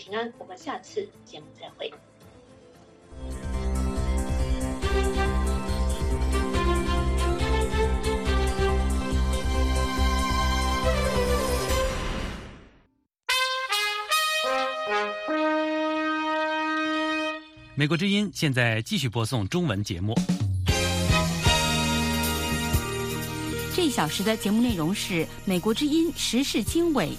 平安，我们下次节目再会。 美国之音现在继续播送中文节目。 这一小时的节目内容是美国之音时事经纬。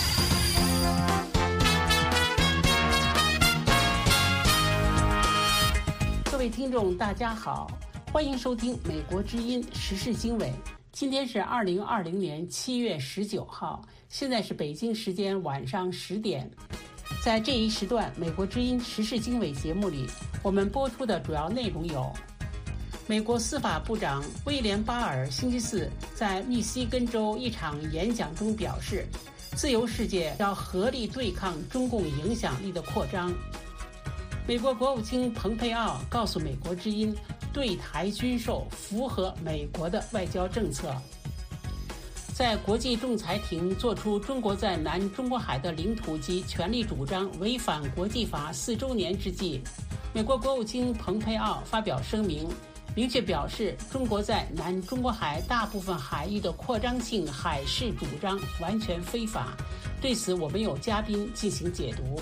各位听众大家好，欢迎收听美国之音时事经纬。今天是2020年7月19号，现在是北京时间晚上10点。在这一时段美国之音时事经纬节目里，我们播出的主要内容有：美国司法部长威廉巴尔星期四在密西根州一场演讲中表示，自由世界要合力对抗中共影响力的扩张。美国国务卿蓬佩奥告诉美国之音，对台军售符合美国的外交政策。在国际仲裁庭作出中国在南中国海的领土及权利主张违反国际法4周年之际，美国国务卿蓬佩奥发表声明，明确表示中国在南中国海大部分海域的扩张性海事主张完全非法。对此，我们有嘉宾进行解读。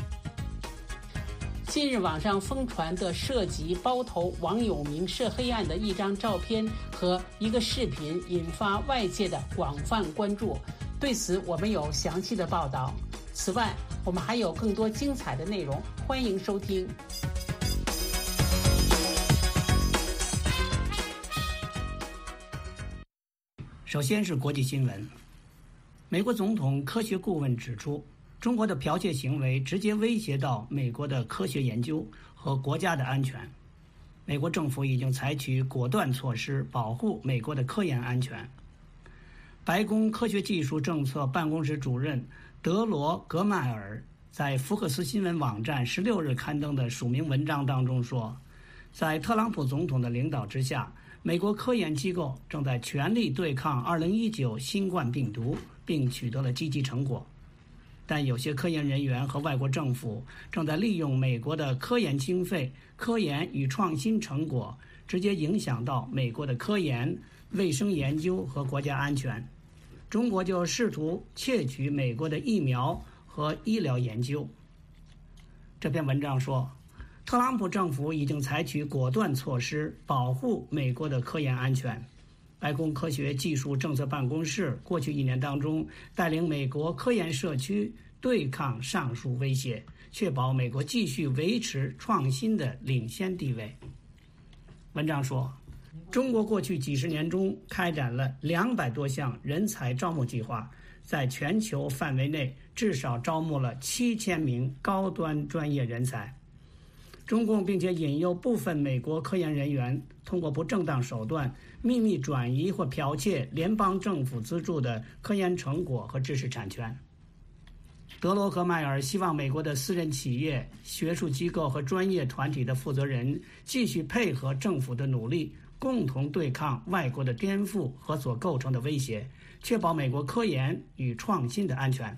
近日网上疯传的涉及包头王友明涉黑案的一张照片和一个视频引发外界的广泛关注，对此我们有详细的报道。此外，我们还有更多精彩的内容，欢迎收听。 首先是国际新闻。美国总统科学顾问指出，中国的剽窃行为直接威胁到美国的科学研究和国家的安全。美国政府已经采取果断措施保护美国的科研安全。白宫科学技术政策办公室主任德罗·格迈尔在福克斯新闻网站16日刊登的署名文章当中说，在特朗普总统的领导之下，美国科研机构正在全力对抗2019新冠病毒，并取得了积极成果。但有些科研人员和外国政府正在利用美国的科研经费、科研与创新成果，直接影响到美国的科研、卫生研究和国家安全。中国就试图窃取美国的疫苗和医疗研究。这篇文章说，特朗普政府已经采取果断措施保护美国的科研安全。白宫科学技术政策办公室过去1年当中，带领美国科研社区对抗上述威胁，确保美国继续维持创新的领先地位。文章说，中国过去几十年中开展了200多项人才招募计划，在全球范围内至少招募了7000名高端专业人才。中共并且引诱部分美国科研人员通过不正当手段秘密转移或剽窃联邦政府资助的科研成果和知识产权。德罗·格迈尔希望美国的私人企业、学术机构和专业团体的负责人继续配合政府的努力，共同对抗外国的颠覆和所构成的威胁，确保美国科研与创新的安全。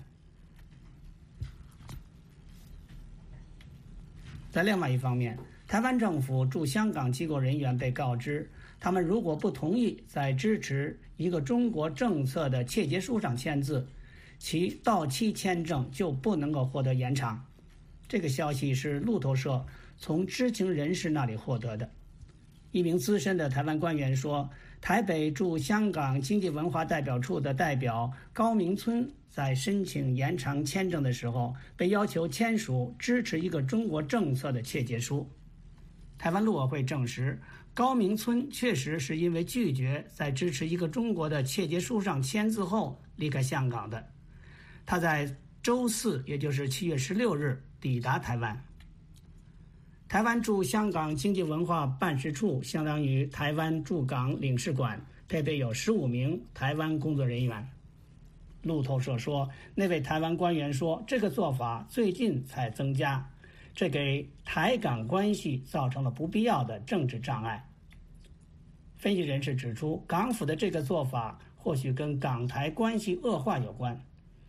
在另外一方面，台湾政府驻香港机构人员被告知，他们如果不同意在支持一个中国政策的切结书上签字，其到期签证就不能够获得延长。这个消息是路透社从知情人士那里获得的。一名资深的台湾官员说，台北驻香港经济文化代表处的代表高明村在申请延长签证的时候，被要求签署支持一个中国政策的切结书。台湾陆委会证实，高明村确实是因为拒绝在支持一个中国的切结书上签字后离开香港的。他在周四，也就是7月16日抵达台湾。台湾驻香港经济文化办事处相当于台湾驻港领事馆，配备有15名台湾工作人员。路透社说，那位台湾官员说，这个做法最近才增加，这给台港关系造成了不必要的政治障碍。分析人士指出，港府的这个做法或许跟港台关系恶化有关。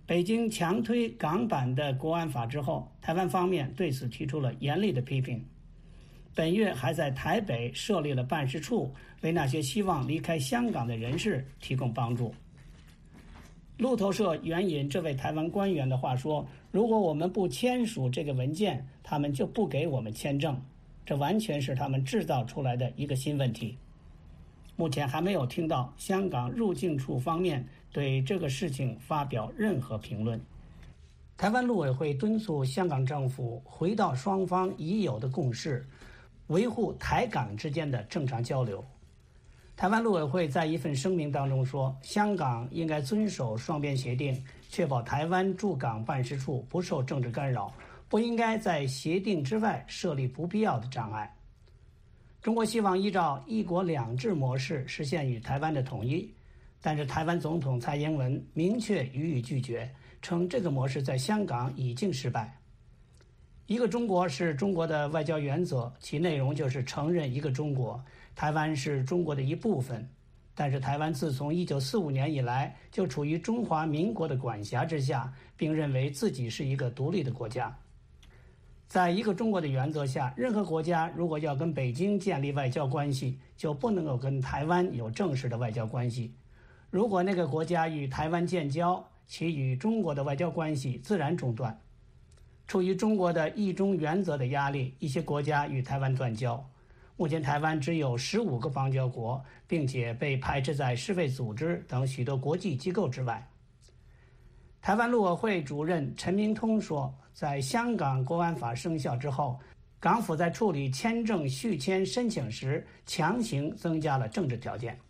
北京强推港版的国安法之后，台湾方面对此提出了严厉的批评。本月还在台北设立了办事处，为那些希望离开香港的人士提供帮助。路透社援引这位台湾官员的话说，如果我们不签署这个文件，他们就不给我们签证，这完全是他们制造出来的一个新问题。目前还没有听到香港入境处方面对这个事情发表任何评论。台湾陆委会敦促香港政府回到双方已有的共识，维护台港之间的正常交流。台湾陆委会在一份声明当中说，香港应该遵守双边协定，确保台湾驻港办事处不受政治干扰，不应该在协定之外设立不必要的障碍。中国希望依照一国两制模式实现与台湾的统一，但是台湾总统蔡英文明确予以拒绝，称这个模式在香港已经失败。一个中国是中国的外交原则，其内容就是承认一个中国，台湾是中国的一部分。但是台湾自从1945年以来就处于中华民国的管辖之下，并认为自己是一个独立的国家。在一个中国的原则下，任何国家如果要跟北京建立外交关系，就不能够跟台湾有正式的外交关系。如果那个国家与台湾建交，其与中国的外交关系自然中断。出于中国的一中原则的压力，一些国家与台湾断交。目前台湾只有15个邦交国，并且被排斥在世卫组织等许多国际机构之外。台湾陆委会主任陈明通说，在香港国安法生效之后，港府在处理签证续签申请时强行增加了政治条件。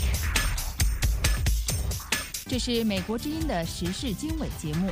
这是美国之音的时事经纬节目。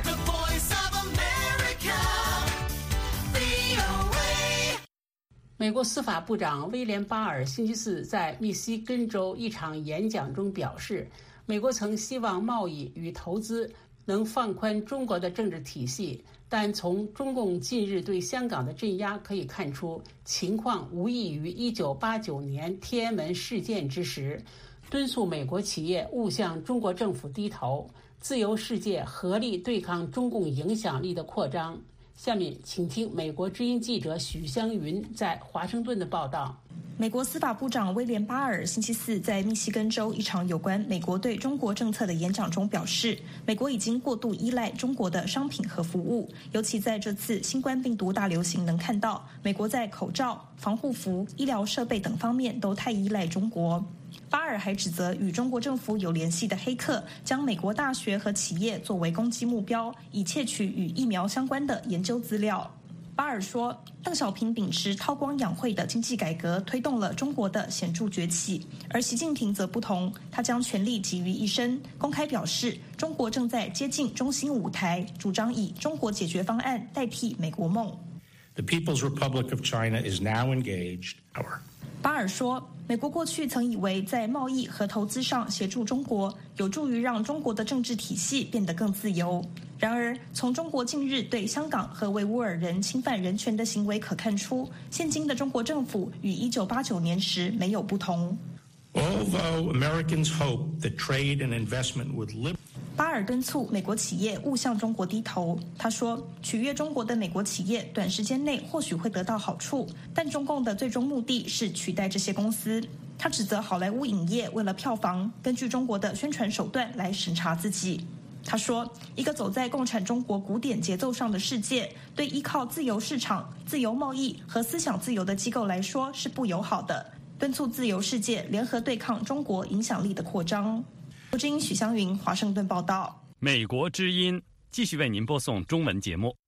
美国司法部长威廉·巴尔星期四在密西根州一场演讲中表示，美国曾希望贸易与投资能放宽中国的政治体系，但从中共近日对香港的镇压可以看出，情况无异于1989年天安门事件之时，敦促美国企业勿向中国政府低头，自由世界合力对抗中共影响力的扩张。下面请听美国之音记者许湘云在华盛顿的报道。 美国司法部长威廉·巴尔星期四在密西根州一场有关美国对中国政策的演讲中表示，美国已经过度依赖中国的商品和服务，尤其在这次新冠病毒大流行能看到，美国在口罩、防护服、医疗设备等方面都太依赖中国。巴尔还指责与中国政府有联系的黑客将美国大学和企业作为攻击目标，以窃取与疫苗相关的研究资料。巴尔说，邓小平秉持韬光养晦的经济改革，推动了中国的显著崛起，而习近平则不同，他将全力集于一身，公开表示中国正在接近中心舞台，主张以中国解决方案代替美国梦。 The People's Republic of China is now engaged. 巴尔说，美国过去曾以为在贸易和投资上协助中国，有助于让中国的政治体系变得更自由。然而，从中国近日对香港和维吾尔人侵犯人权的行为可看出，现今的中国政府与1989年时没有不同。 Although Americans hope that trade and investment would live. 巴尔敦促美国企业勿向中国低头。他说，取悦中国的美国企业短时间内或许会得到好处，但中共的最终目的是取代这些公司。他指责好莱坞影业为了票房，根据中国的宣传手段来审查自己。他说，一个走在共产中国古典节奏上的世界，对依靠自由市场、自由贸易和思想自由的机构来说是不友好的，敦促自由世界联合对抗中国影响力的扩张。美国之音许湘云，华盛顿报道。 美国之音继续为您播送中文节目。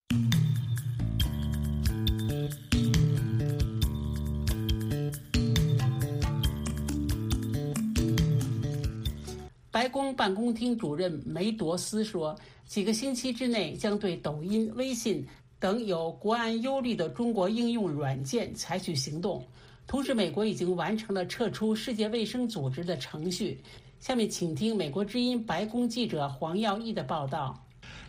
白宫办公厅主任梅多斯说，几个星期之内将对抖音、微信等有国安忧虑的中国应用软件采取行动。同时，美国已经完成了撤出世界卫生组织的程序。下面请听美国之音白宫记者黄耀义的报道。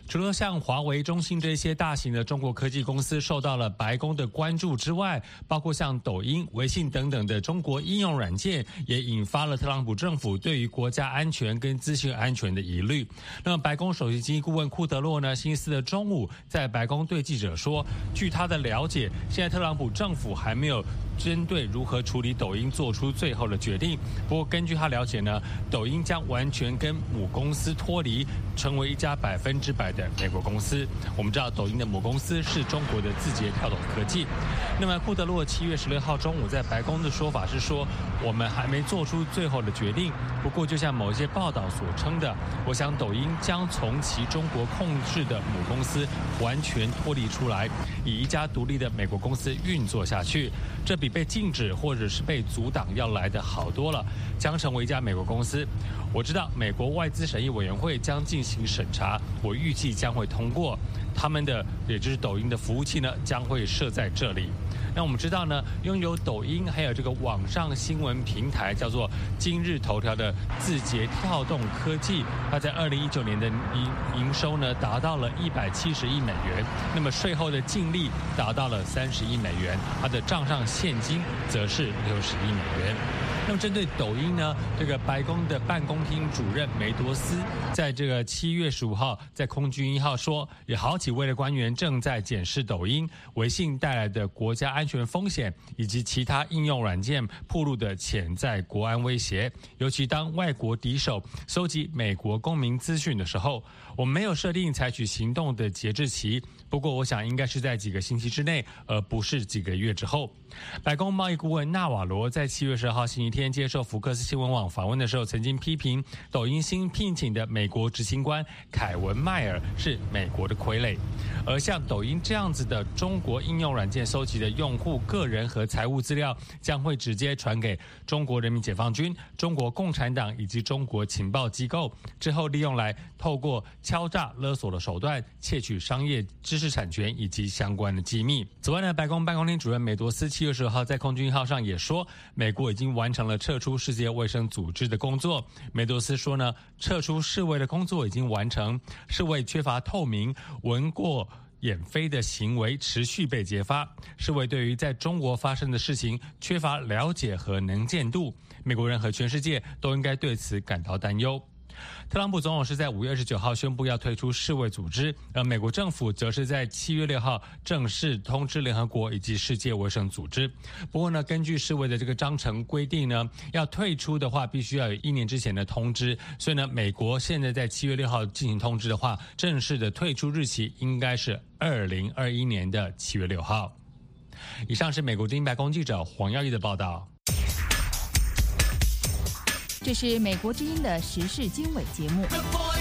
除了像华为、中兴这些大型的中国科技公司受到了白宫的关注之外，包括像抖音、微信等等的中国应用软件，也引发了特朗普政府对于国家安全跟资讯安全的疑虑。那么白宫首席经济顾问库德洛呢，星期四的中午在白宫对记者说，据他的了解，现在特朗普政府还没有针对如何处理抖音做出最后的决定。不过根据他了解呢，抖音将完全跟母公司脱离，成为一家100%的美国公司。我们知道抖音的母公司是中国的字节跳动科技。那么库德洛7月16号中午在白宫的说法是说，我们还没做出最后的决定。不过就像某些报道所称的，我想抖音将从其中国控制的母公司完全脱离出来，以一家独立的美国公司运作下去。这比被禁止或者是被阻挡要来得好多了，将成为一家美国公司。我知道美国外资审议委员会将进行审查，我预计将会通过。他们的也就是抖音的服务器呢，将会设在这里。那我们知道呢，拥有抖音还有这个网上新闻平台叫做今日头条的字节跳动科技，它在2019年的营收呢达到了170亿美元，那么税后的净利达到了30亿美元，它的账上现金则是60亿美元。那么针对抖音呢，这个白宫的办公厅主任梅多斯在这个7月15号在空军1号说，有好几位的官员正在检视抖音、微信带来的国家安全风险，以及其他应用软件暴露的潜在国安威胁。尤其当外国敌手收集美国公民资讯的时候，我们没有设定采取行动的节制期，不过我想应该是在几个星期之内，而不是几个月之后。白宫贸易顾问纳瓦罗在7月12号星期天接受福克斯新闻网访问的时候，曾经批评抖音新聘请的美国执行官凯文迈尔是美国的傀儡。而像抖音这样子的中国应用软件收集的用户个人和财务资料，将会直接传给中国人民解放军、中国共产党以及中国情报机构，之后利用来透过敲诈勒索的手段窃取商业知识产权以及相关的机密。此外呢，白宫办公厅主任梅多斯7月10号在空军1号上也说，美国已经完成了撤出世界卫生组织的工作。梅多斯说呢，撤出世卫的工作已经完成，世卫缺乏透明、闻过眼飞的行为持续被揭发，世卫对于在中国发生的事情缺乏了解和能见度，美国人和全世界都应该对此感到担忧。特朗普总统是在5月29号宣布要退出世卫组织，而美国政府则是在7月6号正式通知联合国以及世界卫生组织。不过呢，根据世卫的这个章程规定呢，要退出的话必须要有1年之前的通知，所以呢，美国现在在7月6号进行通知的话，正式的退出日期应该是2021年的7月6号。以上是美国之音白宫记者黄耀义的报道。 这是美国之音的时事经纬节目。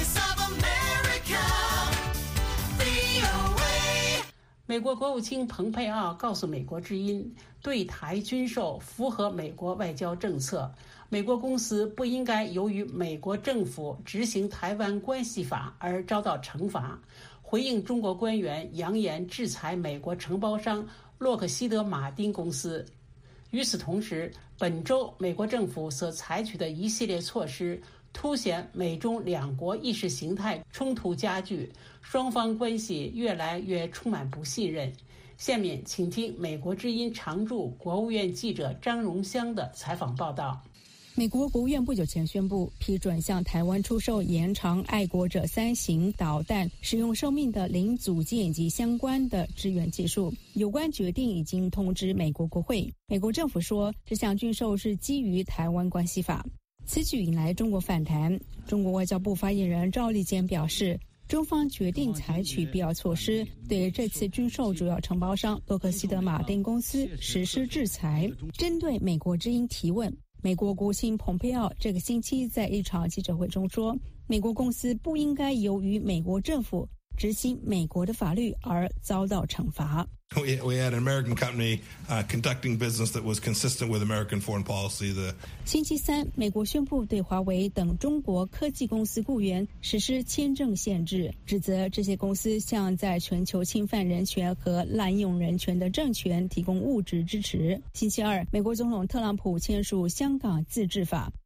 美国国务卿蓬佩奥告诉美国之音，对台军售符合美国外交政策，美国公司不应该由于美国政府执行台湾关系法而遭到惩罚，回应中国官员扬言制裁美国承包商洛克希德马丁公司。与此同时，本周美国政府所采取的一系列措施凸显美中两国意识形态冲突加剧，双方关系越来越充满不信任。下面请听美国之音常驻国务院记者张荣香的采访报道。 美国国务院不久前宣布批准向台湾出售延长爱国者3型导弹使用寿命的零组件以及相关的支援技术，有关决定已经通知美国国会。美国政府说，这项军售是基于台湾关系法。此举引来中国反弹。中国外交部发言人赵立坚表示，中方决定采取必要措施，对这次军售主要承包商洛克希德马丁公司实施制裁。针对美国之音提问，美国国务卿蓬佩奥这个星期在一场记者会中说，美国公司不应该由于美国政府执行美国的法律而遭到惩罚。 We had an American company conducting business that was consistent with American foreign policy. 星期三，美国宣布对华为等中国科技公司雇员实施签证限制，指责这些公司向在全球侵犯人权和滥用人权的政权提供物质支持。星期二，美国总统特朗普签署香港自治法，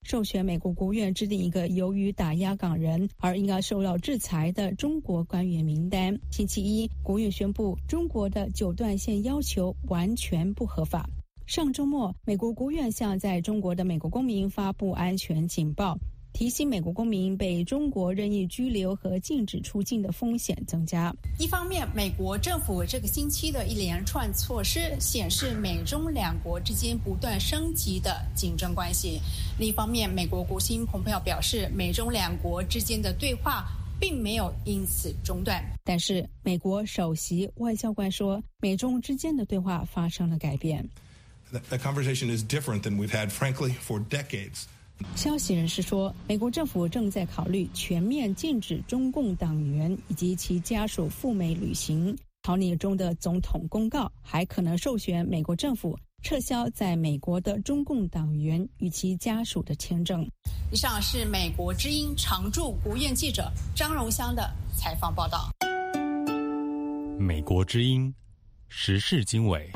授权美国国务院制定一个由于打压港人而应该受到制裁的中国官员名单。星期一，国务院宣布中国的9段线要求完全不合法。上周末，美国国务院向在中国的美国公民发布安全警报，提醒美国公民被中国任意拘留和禁止出境的风险增加。 一方面，美国政府这个星期的一连串措施显示美中两国之间不断升级的竞争关系；另一方面，美国国务卿蓬佩奥表示，美中两国之间的对话并没有因此中断。 但是，美国首席外交官说，美中之间的对话发生了改变。 That conversation is different than we've had, frankly, for decades. 消息人士说，美国政府正在考虑全面禁止中共党员以及其家属赴美旅行。草拟中的总统公告还可能授权美国政府撤销在美国的中共党员与其家属的签证。 以上是美国之音常驻国务院记者张荣香的采访报道。 美国之音时事经纬。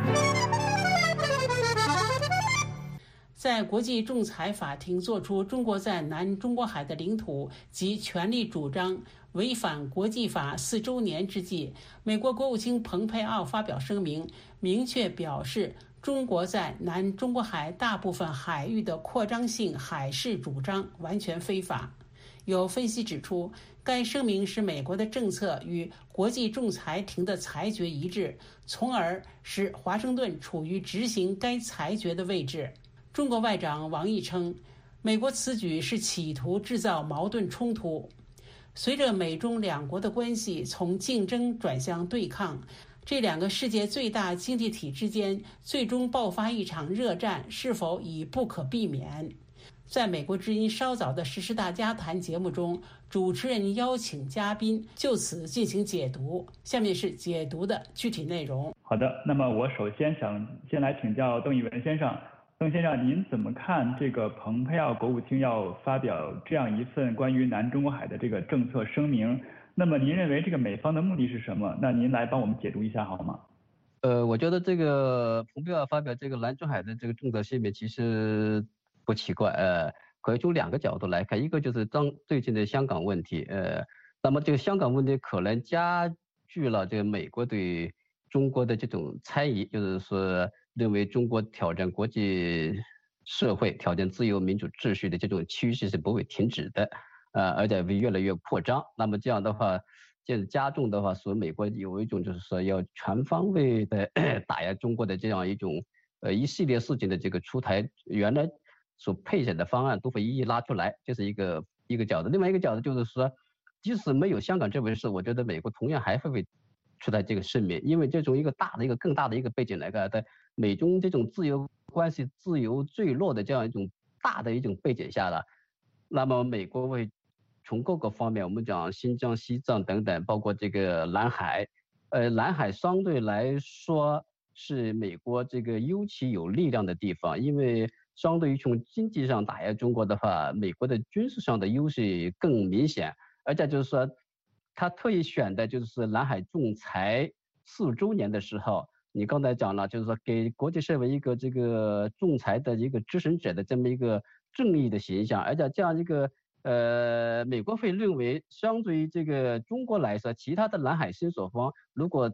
在国际仲裁法庭作出中国在南中国海的领土及权利主张违反国际法4周年之际，美国国务卿蓬佩奥发表声明，明确表示中国在南中国海大部分海域的扩张性海事主张完全非法。有分析指出，该声明使美国的政策与国际仲裁庭的裁决一致，从而使华盛顿处于执行该裁决的位置。中国外长王毅称，美国此举是企图制造矛盾冲突。随着美中两国的关系从竞争转向对抗，这两个世界最大经济体之间最终爆发一场热战是否已不可避免。在美国之音稍早的时事大家谈节目中，主持人邀请嘉宾就此进行解读。下面是解读的具体内容。 好的，那么我首先想先来请教邓一文先生。邓先生，您怎么看这个蓬佩奥国务卿要发表这样一份关于南中国海的这个政策声明？那么您认为这个美方的目的是什么？那您来帮我们解读一下好吗？ 我觉得这个蓬佩奥发表这个南中海的这个政策声明其实不奇怪，可以从2个角度来看，一个就是最近的香港问题，那么这个香港问题可能加剧了这个美国对中国的这种猜疑，就是说认为中国挑战国际社会、挑战自由民主秩序的这种趋势是不会停止的，而且会越来越扩张。那么这样的话，这加重的话，所以美国有一种就是说要全方位的打压中国的这样一种一系列事情的这个出台，原来所配选的方案都会一一拉出来，这是一个角度。另外一个角度就是说，即使没有香港这回事，我觉得美国同样还会出台这个声明，因为这种更大的一个背景来看，在美中这种自由关系自由坠落的这样一种大的一种背景下了，那么美国会从各个方面，我们讲新疆、西藏等等，包括这个南海，南海相对来说是美国这个尤其有力量的地方，因为相对于从经济上打压中国的话，美国的军事上的优势更明显，而且就是说，他特意选的就是南海仲裁4周年的时候，你刚才讲了，就是说给国际社会一个这个仲裁的一个支持者的这么一个正义的形象，而且这样一个美国会认为，相对于这个中国来说，其他的南海申索方如果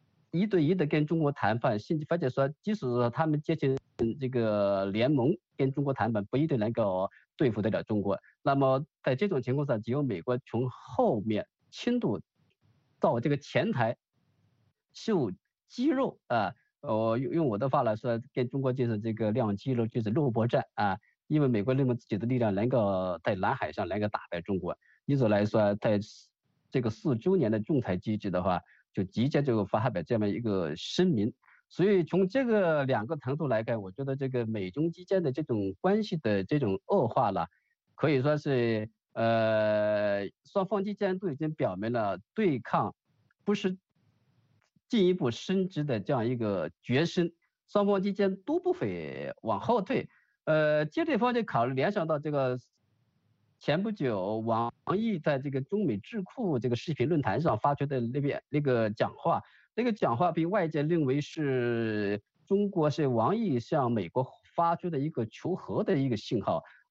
1对1的跟中国谈判，甚至或者说即使说他们结成这个联盟跟中国谈判，不一定能够对付得了中国。那么在这种情况下，只有美国从后面轻度到这个前台秀肌肉啊，用我的话来说，跟中国就是这个亮肌肉，就是肉搏战啊。因为美国认为自己的力量能够在南海上能够打败中国，因此来说，在这个4周年的仲裁机制的话，就直接就发表这么一个声明。所以从这个2个程度来看，我觉得这个美中之间的这种关系的这种恶化了，可以说是双方之间都已经表明了对抗不是进一步升级的这样一个决心，双方之间都不会往后退。接着方就联想到这个前不久王毅在这个中美智库这个视频论坛上发出的那个讲话，那个讲话被外界认为是中国是王毅向美国发出的一个求和的一个信号。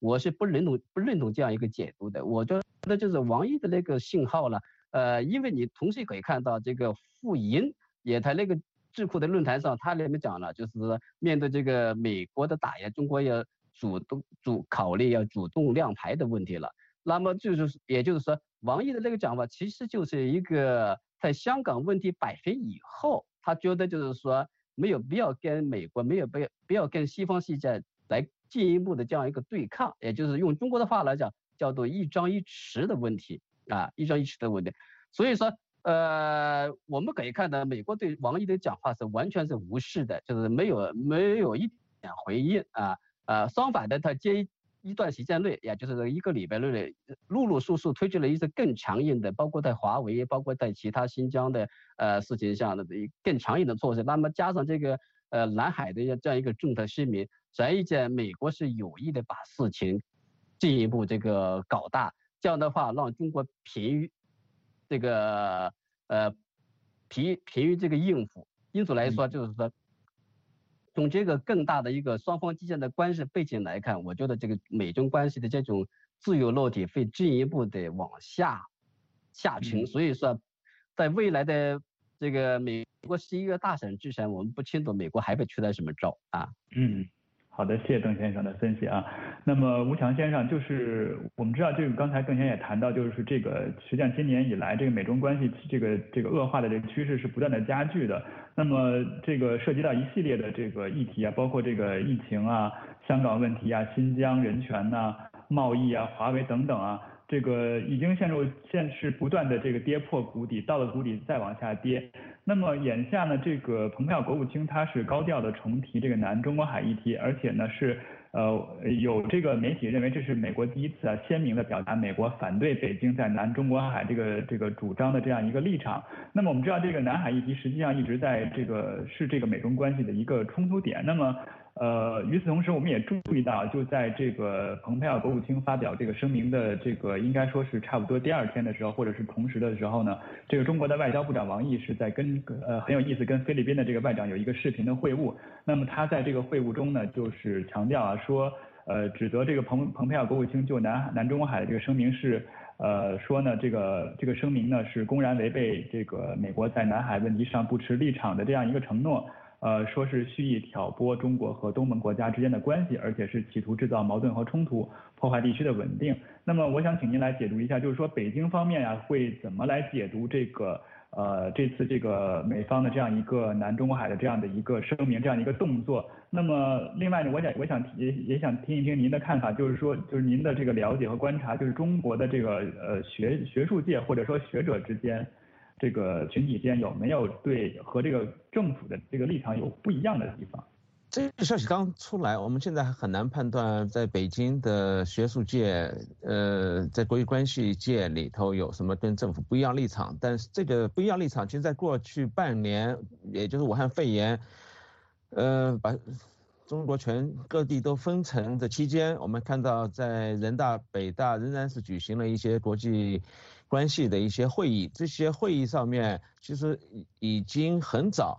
我是不认同这样一个解读的。我觉得就是王毅的那个信号呢，因为你同时可以看到这个傅莹也在那个智库的论坛上，他里面讲了，就是面对这个美国的打压，中国要考虑要主动亮牌的问题了。那么也就是说，王毅的那个讲法其实就是一个在香港问题摆平以后，他觉得就是说没有必要跟美国，没有必要跟西方世界来进一步的这样一个对抗，也就是用中国的话来讲，叫做一张一弛的问题啊，一张一弛的问题。所以说，我们可以看到，美国对王毅的讲话是完全是无视的，就是没有一点回应啊。相反的，他接一段时间内，也就是1个礼拜内，陆陆续续推出了一些更强硬的，包括在华为，包括在其他新疆的事情上的更强硬的措施。那么加上这个南海的这样一个政策声明，显而见美国是有意的把事情进一步这个搞大，这样的话让中国疲于这个疲于这个应付。因此来说，就是说。从这个更大的一个双方之间的关系背景来看，我觉得这个美中关系的这种自由落体会进一步的往下沉。所以说，在未来的这个美国11月大选之前，我们不清楚美国还会出来什么招啊。 好的，谢谢邓先生的分析啊。那么吴强先生，就是我们知道这个刚才邓先生也谈到，就是这个实际上今年以来这个美中关系这个恶化的这个趋势是不断的加剧的。那么这个涉及到一系列的这个议题啊，包括这个疫情啊、香港问题啊、新疆人权呐、贸易啊、华为等等啊，这个已经现是不断的这个跌破谷底，到了谷底再往下跌。那么眼下呢，这个蓬佩奥国务卿他是高调的重提这个南中国海议题，而且呢是有这个媒体认为这是美国第一次鲜明的表达美国反对北京在南中国海这个主张的这样一个立场。那么我们知道这个南海议题实际上一直在这个美中关系的一个冲突点。那么与此同时，我们也注意到，就在这个蓬佩奥国务卿发表这个声明的这个应该说是差不多第2天的时候，或者是同时的时候呢，这个中国的外交部长王毅是在很有意思，跟菲律宾的这个外长有一个视频的会晤。那么他在这个会晤中呢，就是强调啊，说指责这个蓬佩奥国务卿就南中国海的这个声明是说呢这个声明呢是公然违背这个美国在南海问题上不持立场的这样一个承诺。说是蓄意挑拨中国和东盟国家之间的关系，而且是企图制造矛盾和冲突，破坏地区的稳定。那么我想请您来解读一下，就是说北京方面会怎么来解读这次这个美方的这样一个南中国海的这样的一个声明，这样一个动作。那么另外呢，我想也想听一听您的看法，就是说就是您的这个了解和观察，就是中国的这个学术界或者说学者之间。这个群体间有没有和这个政府的这个立场有不一样的地方？ 这个消息刚出来，我们现在还很难判断在北京的学术界，在国际关系界里头有什么跟政府不一样立场。但是这个不一样立场，其实在过去半年，也就是武汉肺炎，把中国全各地都封城的期间，我们看到在人大、北大仍然是举行了一些国际关系的一些会议，这些会议上面其实已经很早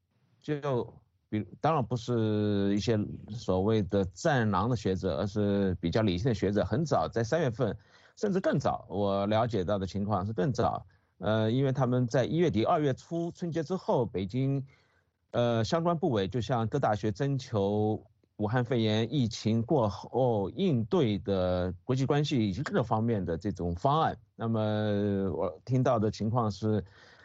当然不是一些所谓的战狼的学者，而是比较理性的学者，很早在3月份甚至更早，我了解到的情况是更早。因为他们在1月底2月初春节之后，北京相关部委就向各大学征求武汉肺炎疫情过后应对的国际关系以及各个方面的这种方案。那么我听到的情况是，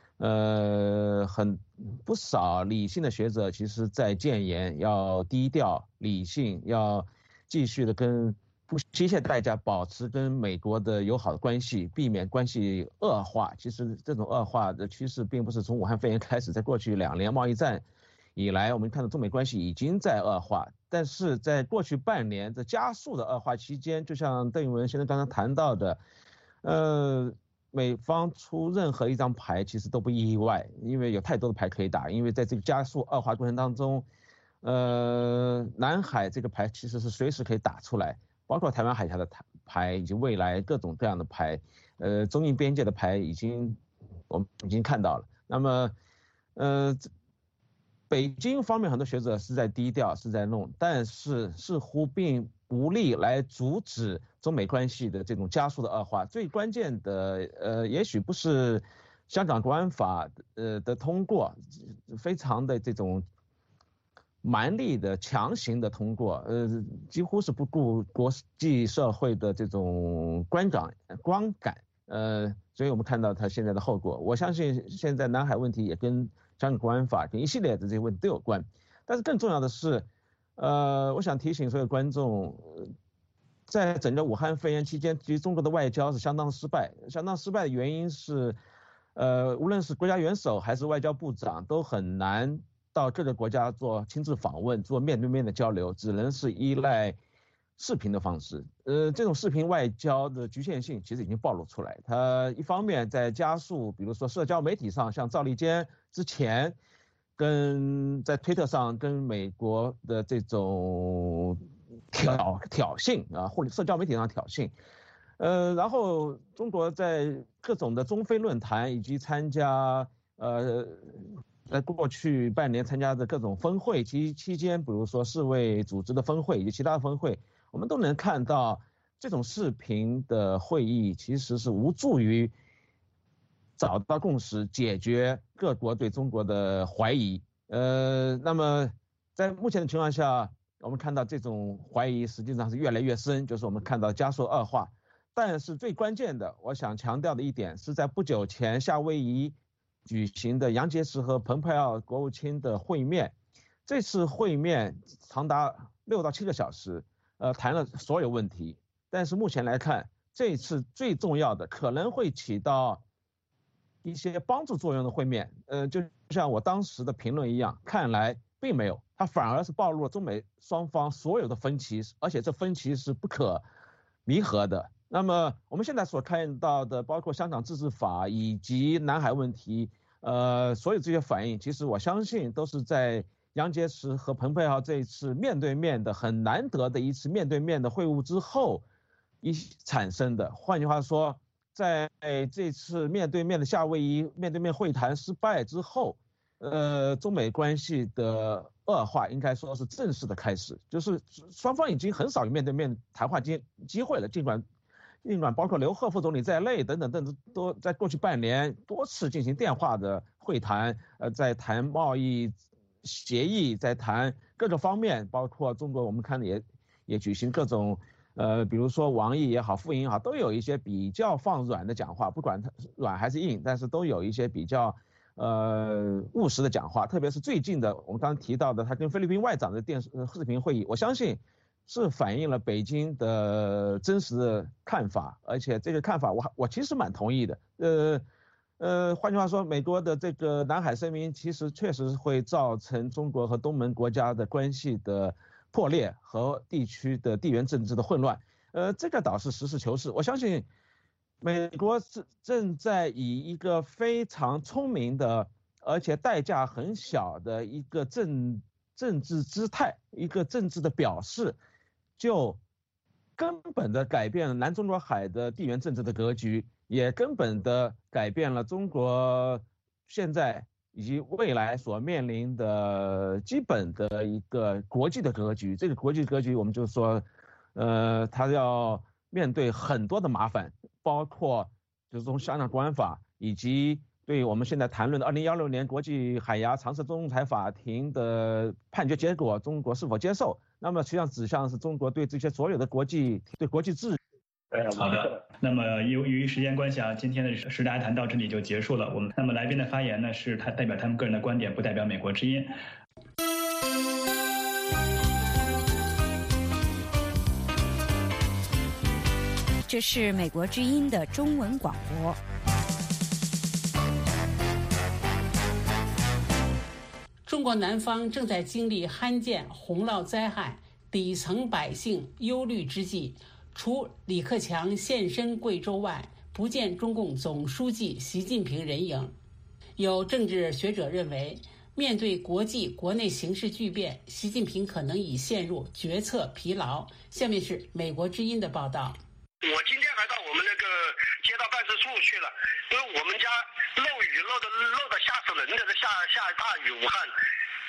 不少理性的学者其实在建言要低调、理性，要继续的不惜一切代价保持跟美国的友好的关系，避免关系恶化。其实这种恶化的趋势并不是从武汉肺炎开始，在过去2年贸易战以来，我们看到中美关系已经在恶化，但是在过去半年这加速的恶化期间，就像邓玉文先生刚刚谈到的，美方出任何一张牌其实都不意外，因为有太多的牌可以打。因为在这个加速恶化过程当中，南海这个牌其实是随时可以打出来，包括台湾海峡的牌以及未来各种各样的牌，中印边界的牌我们已经看到了。那么，北京方面很多学者是在低调，是在弄，但是似乎并无力来阻止中美关系的这种加速的恶化。最关键的也许不是香港国安法的通过，非常的这种蛮力的强行的通过，几乎是不顾国际社会的这种观感，所以我们看到它现在的后果。我相信现在南海问题也跟香港国安法跟一系列的这些问题都有关，但是更重要的是，我想提醒所有观众，在整个武汉肺炎期间，其实中国的外交是相当失败的原因是，无论是国家元首还是外交部长都很难到各个国家做亲自访问，做面对面的交流，只能是依赖视频的方式。这种视频外交的局限性其实已经暴露出来。它一方面在加速，比如说社交媒体上，像赵立坚之前在推特上跟美国的这种挑衅啊，或者社交媒体上挑衅。然后中国在各种的中非论坛以及参加在过去半年参加的各种峰会期间，比如说世卫组织的峰会以及其他的峰会，我们都能看到这种视频的会议其实是无助于找到共识，解决各国对中国的怀疑。那么在目前的情况下，我们看到这种怀疑实际上是越来越深，就是我们看到加速恶化。但是最关键的，我想强调的一点是在不久前夏威夷举行的杨洁篪和蓬佩奥国务卿的会面，这次会面长达6到7个小时，谈了所有问题。但是目前来看，这次最重要的可能会起到一些帮助作用的会面，就像我当时的评论一样，看来并没有，它反而是暴露了中美双方所有的分歧，而且这分歧是不可弥合的。那么我们现在所看到的，包括香港自治法以及南海问题，所有这些反应，其实我相信都是在杨洁篪和蓬佩奥这一次面对面的很难得的一次面对面的会晤之后产生的。换句话说，在这次面对面的夏威夷面对面会谈失败之后，中美关系的恶化应该说是正式的开始，就是双方已经很少有面对面谈话机会了，尽管包括刘鹤副总理在内等等都在过去半年多次进行电话的会谈，在谈贸易协议，在谈各个方面，包括中国我们看也举行各种比如说王毅也好，傅莹也好，都有一些比较放软的讲话，不管它软还是硬，但是都有一些比较务实的讲话。特别是最近的我们刚刚提到的他跟菲律宾外长的视频会议，我相信是反映了北京的真实的看法，而且这个看法我其实蛮同意的。换句话说，美国的这个南海声明其实确实会造成中国和东盟国家的关系的破裂和地区的地缘政治的混乱。这个倒是实事求是，我相信美国正在以一个非常聪明的，而且代价很小的一个政治姿态，一个政治的表示，就根本的改变了南中国海的地缘政治的格局，也根本的改变了中国现在以及未来所面临的基本的一个国际的格局。这个国际格局我们就说，它要面对很多的麻烦，包括就是从香港国安法以及对我们现在谈论的2016年国际海牙常设仲裁法庭的判决结果，中国是否接受？那么实际上指向是中国对这些所有的国际秩序。 好的，那么由于时间关系啊，今天的时大谈到这里就结束了。那么来宾的发言呢，是他代表他们个人的观点，不代表美国之音。 这是美国之音的中文广播。 中国南方正在经历罕见洪涝灾害，底层百姓忧虑之际，除李克强现身贵州外，不见中共总书记习近平人影。有政治学者认为，面对国际国内形势巨变，习近平可能已陷入决策疲劳。下面是美国之音的报道。 我今天还到我们那个街道办事处去了，因为我们家漏雨漏的吓死人的，下大雨，武汉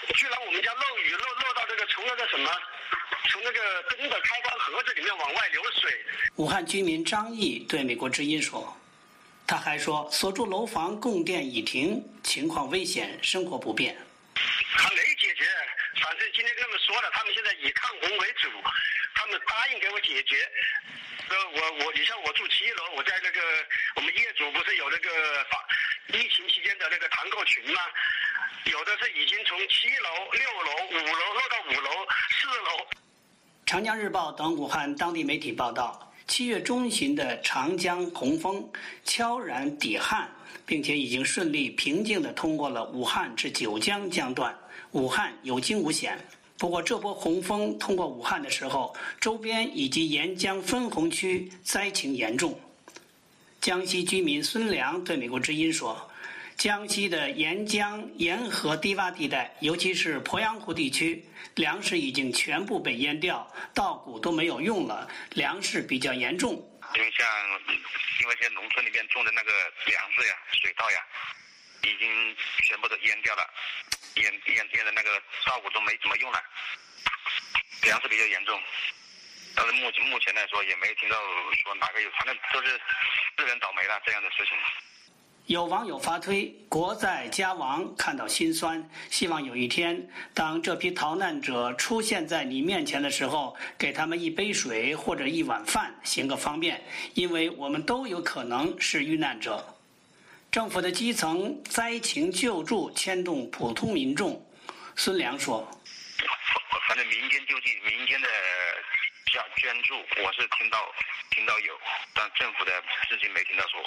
居然我们家漏雨漏到这个从那个灯的开关盒子里面往外流水。 武汉居民张毅对美国之音说，他还说所住楼房供电已停，情况危险，生活不便。 还没解决，反正今天跟他们说了，他们现在以抗洪为主，他们答应给我解决。你像我住7楼，我在那个我们业主不是有那个疫情期间的那个团购群吗？有的是已经从7楼、6楼、5楼漏到5楼、4楼。 长江日报等武汉当地媒体报道，7月中旬的长江洪峰悄然抵汉，并且已经顺利平静地通过了武汉至九江江段，武汉有惊无险。不过这波洪峰通过武汉的时候，周边以及沿江分洪区灾情严重。江西居民孙良对美国之音说，江西的沿江沿河低洼地带，尤其是鄱阳湖地区，粮食已经全部被淹掉，稻谷都没有用了，粮食比较严重。 因为现在农村里面种的那个粮食呀、水稻呀，已经全部都淹掉了，淹的那个稻谷都没怎么用了，粮食比较严重。但是目前来说也没听到说哪个有，反正都是自认倒霉了这样的事情。 有网友发推，国在家亡，看到心酸，希望有一天当这批逃难者出现在你面前的时候，给他们一杯水或者一碗饭，行个方便，因为我们都有可能是遇难者。政府的基层灾情救助牵动普通民众，孙良说， 反正民间救济、民间的捐助我是听到有，但政府的至今没听到过。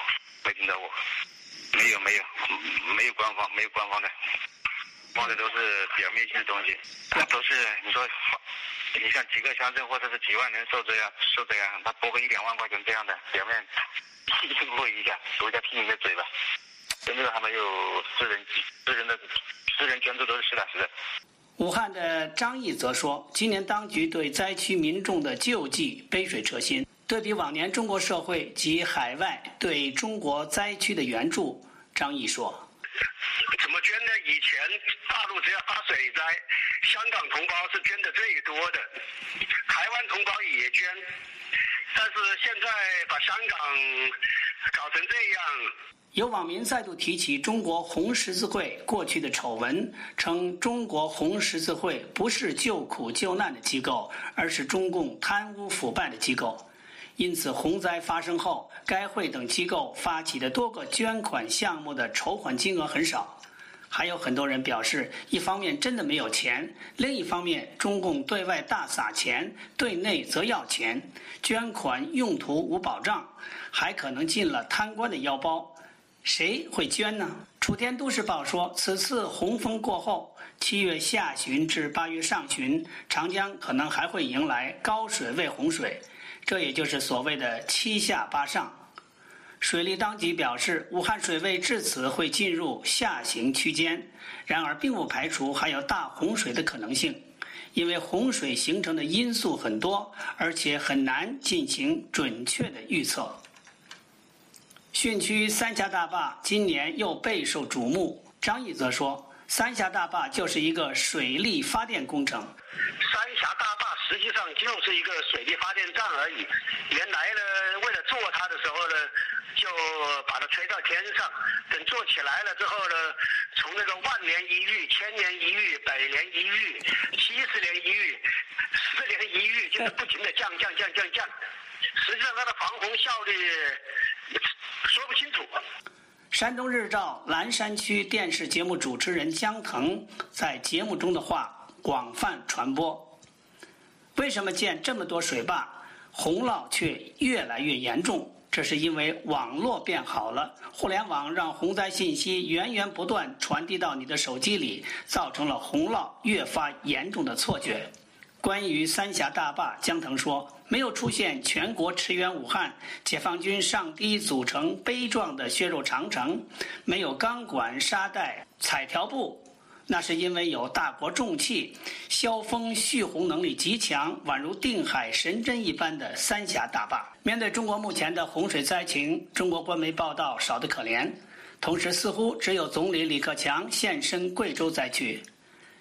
没有官方的，放的都是表面性的东西，都是你说，你像几个乡镇或者是几万人受这样，他拨个1-2万块钱这样的，表面应付一下，堵一下屁民的嘴吧。真正还没有私人捐助都是实打实的。 武汉的张毅则说，今年当局对灾区民众的救济杯水车薪，对比往年中国社会及海外对中国灾区的援助，张毅说， 怎么捐呢？以前大陆只要发水灾，香港同胞是捐的最多的，台湾同胞也捐，但是现在把香港搞成这样。 有网民再度提起中国红十字会过去的丑闻，称中国红十字会不是救苦救难的机构，而是中共贪污腐败的机构。因此洪灾发生后，该会等机构发起的多个捐款项目的筹款金额很少。还有很多人表示，一方面真的没有钱，另一方面中共对外大撒钱，对内则要钱，捐款用途无保障，还可能进了贪官的腰包。谁会捐呢？楚天都市报说，此次洪峰过后，7月下旬至8月上旬，长江可能还会迎来高水位洪水，这也就是所谓的7下8上。水利当局表示，武汉水位至此会进入下行区间，然而并不排除还有大洪水的可能性，因为洪水形成的因素很多，而且很难进行准确的预测。汛区三峡大坝今年又备受瞩目，张毅则说，三峡大坝就是一个水利发电工程。 三峡大坝实际上就是一个水利发电站而已。原来呢，为了做它的时候呢，就把它吹到天上，等做起来了之后呢，从那个万年一遇、千年一遇、100年一遇、70年一遇、10年一遇，就是不停的降。实际上它的防洪效率说不清楚。 山东日照蓝山区电视节目主持人姜腾在节目中的话广泛传播。为什么建这么多水坝，洪涝却越来越严重？这是因为网络变好了，互联网让洪灾信息源源不断传递到你的手机里，造成了洪涝越发严重的错觉。关于三峡大坝，姜腾说，没有出现全国驰援武汉，解放军上堤组成悲壮的血肉长城，没有钢管、沙袋、彩条布，那是因为有大国重器、消峰蓄洪能力极强、宛如定海神针一般的三峡大坝。面对中国目前的洪水灾情，中国官媒报道少得可怜，同时似乎只有总理李克强现身贵州灾区。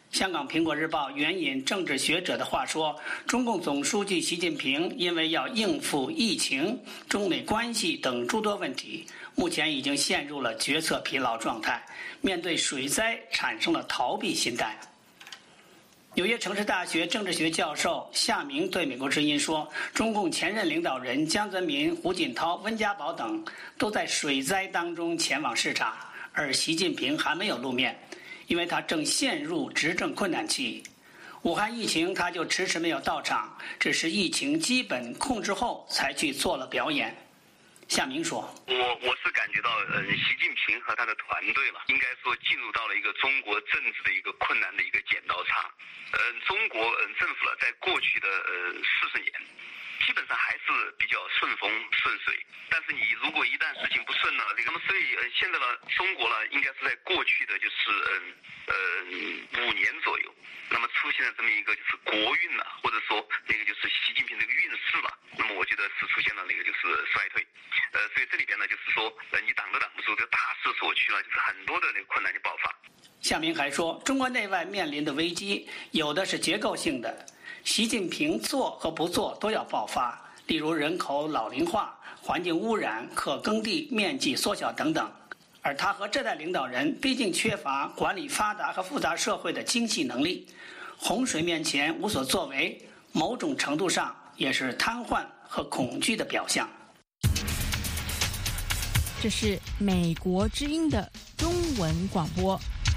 香港《苹果日报》援引政治学者的话说，中共总书记习近平因为要应付疫情、中美关系等诸多问题，目前已经陷入了决策疲劳状态，面对水灾产生了逃避心态。纽约城市大学政治学教授夏明对美国之音说，中共前任领导人江泽民、胡锦涛、温家宝等都在水灾当中前往视察，而习近平还没有露面，因为他正陷入执政困难期。武汉疫情他就迟迟没有到场，只是疫情基本控制后才去做了表演。夏明说， 我是感觉到习近平和他的团队了，应该说进入到了一个中国政治的一个困难的一个剪刀差。中国政府了，在过去的40年基本上还是比较顺风顺水，但是你如果一旦事情不顺了，那么所以现在呢，中国呢应该是在过去的就是5年左右，那么出现了这么一个就是国运了，或者说那个就是习近平这个运势了，那么我觉得是出现了那个就是衰退。所以这里边呢就是说你挡都挡不住，这个大势所趋呢，就是很多的那个困难就爆发。 夏明还说，中国内外面临的危机有的是结构性的，习近平做和不做都要爆发，例如人口老龄化、环境污染、可耕地面积缩小等等。而他和这代领导人毕竟缺乏管理发达和复杂社会的精细能力，洪水面前无所作为，某种程度上也是瘫痪和恐惧的表象。 这是美国之音的中文广播。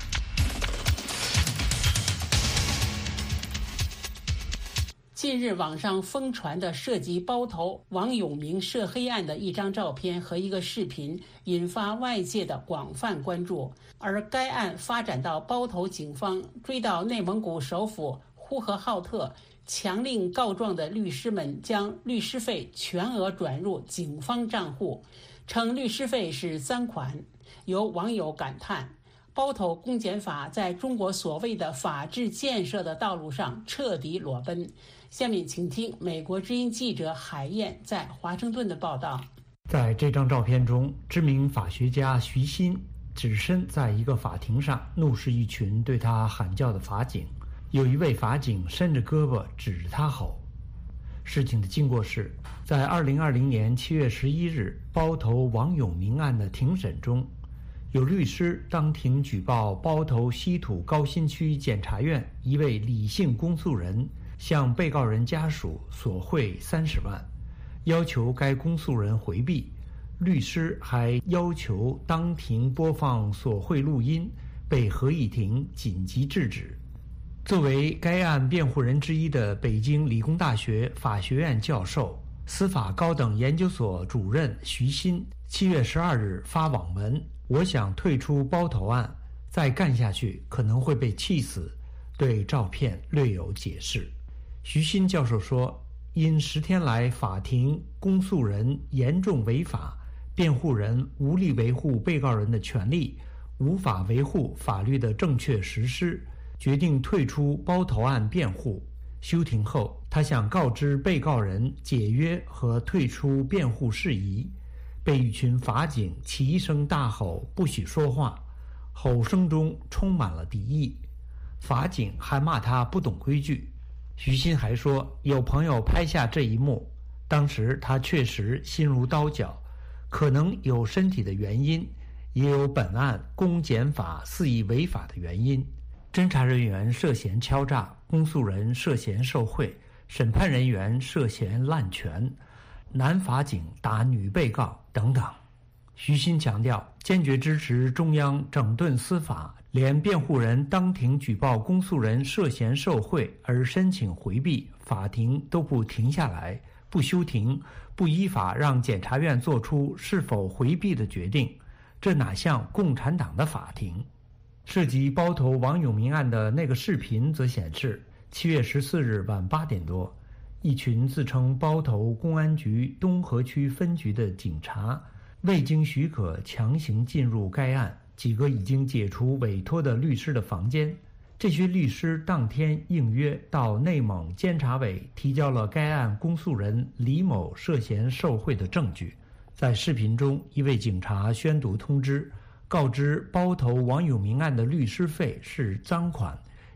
近日网上疯传的涉及包头王永明涉黑案的一张照片和一个视频，引发外界的广泛关注。而该案发展到包头警方追到内蒙古首府呼和浩特，强令告状的律师们将律师费全额转入警方账户，称律师费是赃款。有网友感叹，包头公检法在中国所谓的法治建设的道路上彻底裸奔。下面请听美国之音记者海燕在华盛顿的报道。 在这张照片中，知名法学家徐新只身在一个法庭上，怒视一群对他喊叫的法警。有一位法警伸着胳膊指着他吼。事情的经过是，在2020年7月11日包头王永明案的庭审中，有律师当庭举报包头西土高新区检察院一位李姓公诉人向被告人家属索贿30万，要求该公诉人回避。律师还要求当庭播放索贿录音，被合议庭紧急制止。作为该案辩护人之一的北京理工大学法学院教授、司法高等研究所主任徐新7月12日发网文，我想退出包头案，再干下去可能会被气死，对照片略有解释。徐新教授说，因10天来法庭公诉人严重违法，辩护人无力维护被告人的权利，无法维护法律的正确实施，决定退出包头案辩护。休庭后，他想告知被告人解约和退出辩护事宜，被一群法警齐声大吼不许说话，吼声中充满了敌意。法警还骂他不懂规矩。徐新还说，有朋友拍下这一幕，当时他确实心如刀绞，可能有身体的原因，也有本案公检法肆意违法的原因。侦查人员涉嫌敲诈，公诉人涉嫌受贿，审判人员涉嫌滥权，男法警打女被告等等。徐新强调，坚决支持中央整顿司法，连辩护人当庭举报公诉人涉嫌受贿而申请回避，法庭都不停下来，不休庭，不依法让检察院做出是否回避的决定，这哪像共产党的法庭？涉及包头王永明案的那个视频则显示，7月14日晚8点多，一群自称包头公安局东河区分局的警察未经许可强行进入该案几个已经解除委托的律师的房间。这些律师当天应约到内蒙监察委提交了该案公诉人李某涉嫌受贿的证据。在视频中，一位警察宣读通知，告知包头王永明案的律师费是赃款，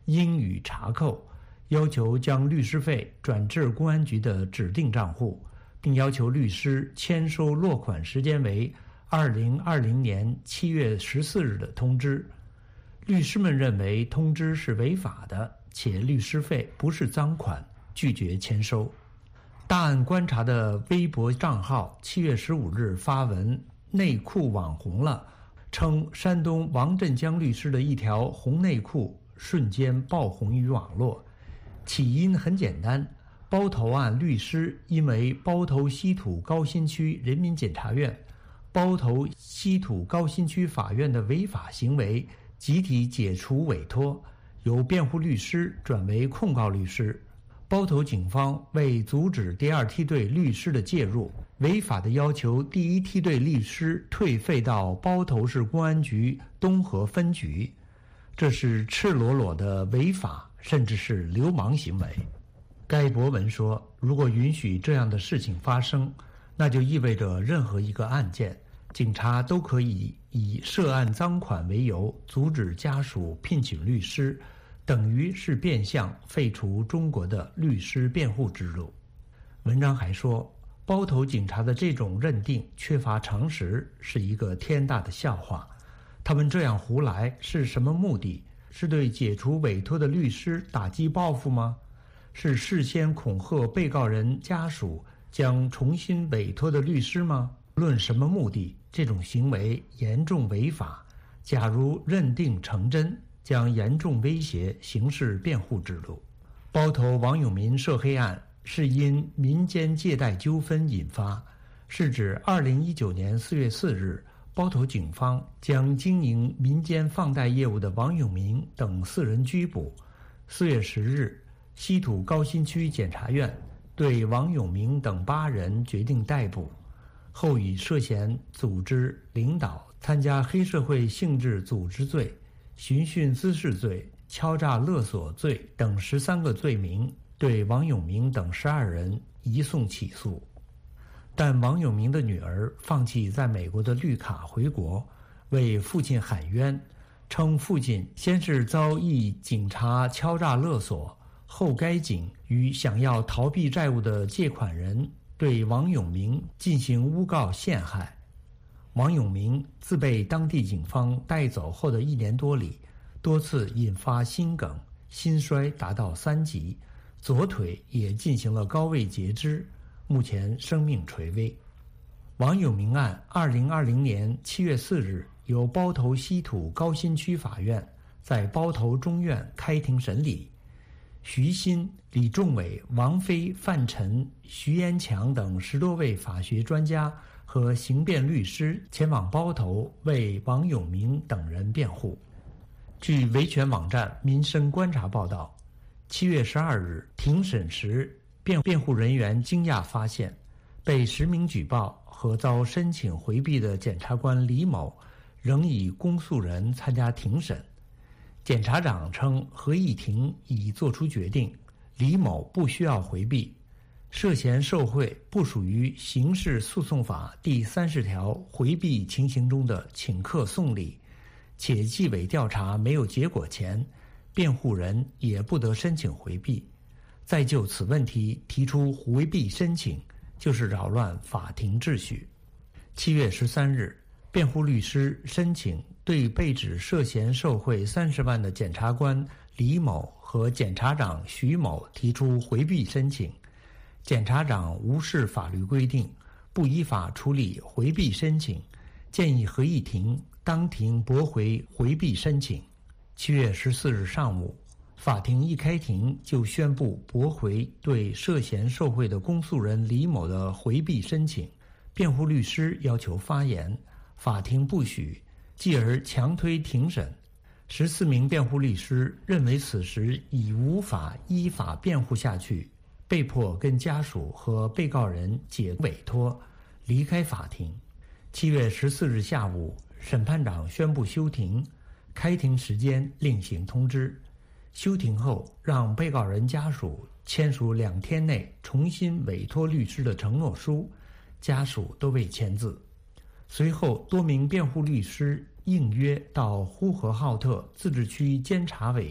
应予查扣，要求将律师费转至公安局的指定账户，并要求律师签收落款时间为2020年7月14日的通知。律师们认为通知是违法的，且律师费不是赃款，拒绝签收。大案观察的微博账号7月15日发文，内裤网红了，称山东王振江律师的一条红内裤瞬间爆红于网络。起因很简单，包头案律师因为包头西土高新区人民检察院、包头西土高新区法院的违法行为，集体解除委托，由辩护律师转为控告律师。包头警方为阻止第二梯队律师的介入，违法的要求第一梯队律师退费到包头市公安局东河分局，这是赤裸裸的违法，甚至是流氓行为。该博文说，如果允许这样的事情发生，那就意味着任何一个案件，警察都可以以涉案赃款为由阻止家属聘请律师，等于是变相废除中国的律师辩护制度。文章还说，包头警察的这种认定缺乏常识，是一个天大的笑话。他们这样胡来是什么目的？是对解除委托的律师打击报复吗？是事先恐吓被告人家属将重新委托的律师吗？论什么目的，这种行为严重违法，假如认定成真，将严重威胁刑事辩护制度。包头王永民涉黑案是因民间借贷纠纷引发，是指2019年4月4日，包头警方将经营民间放贷业务的王永民等4人拘捕。4月10日，西土高新区检察院对王永民等8人决定逮捕，后以涉嫌组织、领导、参加黑社会性质组织罪、寻衅滋事罪、敲诈勒索罪等13个罪名，对王永明等12人移送起诉。但王永明的女儿放弃在美国的绿卡回国，为父亲喊冤，称父亲先是遭一警察敲诈勒索，后该警与想要逃避债务的借款人对王永明进行诬告陷害。王永明自被当地警方带走后的1年多里，多次引发心梗，心衰达到3级，左腿也进行了高位截肢，目前生命垂危。王永明案2020年7月4日由包头西土高新区法院在包头中院开庭审理。徐新、李仲伟、王飞、范晨、徐延强等10多位法学专家和刑辩律师前往包头为王永明等人辩护。据维权网站民生观察报道，7月12日庭审时，辩护人员惊讶发现，被实名举报和遭申请回避的检察官李某仍以公诉人参加庭审。检察长称，合议庭已作出决定，李某不需要回避，涉嫌受贿不属于刑事诉讼法第30条回避情形中的请客送礼，且纪委调查没有结果前，辩护人也不得申请回避。再就此问题提出回避申请，就是扰乱法庭秩序。7月13日，辩护律师申请对被指涉嫌受贿30万的检察官李某和检察长徐某提出回避申请，检察长无视法律规定，不依法处理回避申请，建议合议庭当庭驳回回避申请。7月14日上午，法庭一开庭就宣布驳回对涉嫌受贿的公诉人李某的回避申请，辩护律师要求发言，法庭不许，继而强推庭审。14名辩护律师认为此时已无法依法辩护下去，被迫跟家属和被告人解委托，离开法庭。7月14日下午，审判长宣布休庭，开庭时间另行通知。休庭后，让被告人家属签署2天内重新委托律师的承诺书，家属都未签字。随后，多名辩护律师应约到呼和浩特自治区监察委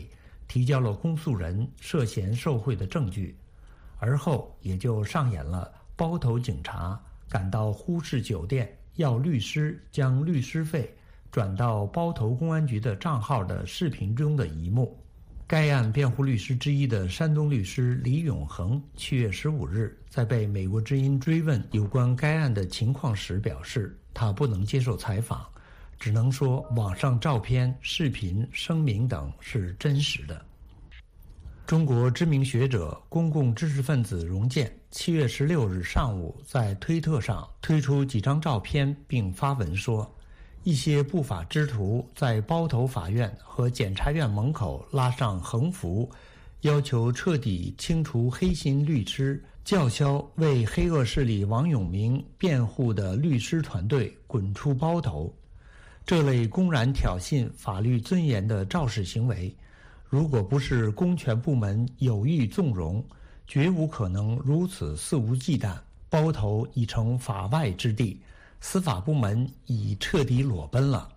提交了公诉人涉嫌受贿的证据，而后也就上演了包头警察赶到呼市酒店要律师将律师费转到包头公安局的账号的视频中的一幕。该案辩护律师之一的山东律师李永恒7月15日在被美国之音追问有关该案的情况时表示，他不能接受采访，只能说网上照片、视频、声明等是真实的。中国知名学者、公共知识分子荣建7月16日上午在推特上推出几张照片，并发文说，一些不法之徒在包头法院和检察院门口拉上横幅，要求彻底清除黑心律师，叫嚣为黑恶势力王永明辩护的律师团队滚出包头。这类公然挑衅法律尊严的肇事行为，如果不是公权部门有意纵容，绝无可能如此肆无忌惮。包头已成法外之地，司法部门已彻底裸奔了。